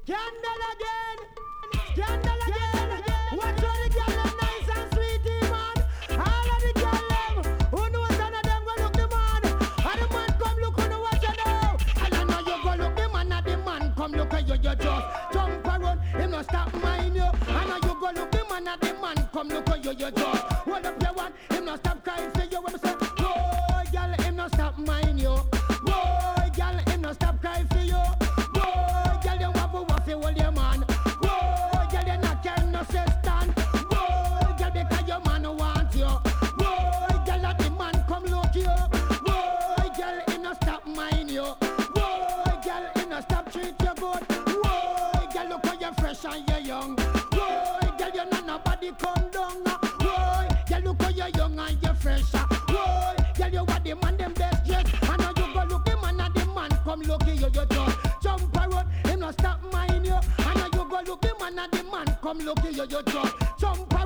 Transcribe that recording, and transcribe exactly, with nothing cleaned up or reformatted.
Scandal again, scandal again. Watch all the girls them nice and sweetie man. All of the girls them who knows none of them go look the man. And the man come look on the watch you now. And I know you go look the man and the man come look at you. You just jump around, him no stop mind you. I know you go look the man and the man come look at you. You just hold up your one, him no stop crying for you. When me say, boy, girl, him no stop mind you. Boy, girl, him no stop crying for you. Boy, girl, you have a waffy hold your man. Boy, girl, you not carrying no stand. Boy, girl, because your man want you. Boy, girl, let the man come look you. Boy, girl, him no stop mind you. Boy, girl, him no stop treat you good. Boy, girl, look how you fresh and you young. Boy, girl, you not nobody come down. Boy, girl, look how you young and you fresh. Boy, girl, you are the man them best dress. I know you go look the man and the man come look you. You just jump around, him no stop mind you. I know you go look the man and the man come look you. You just jump around.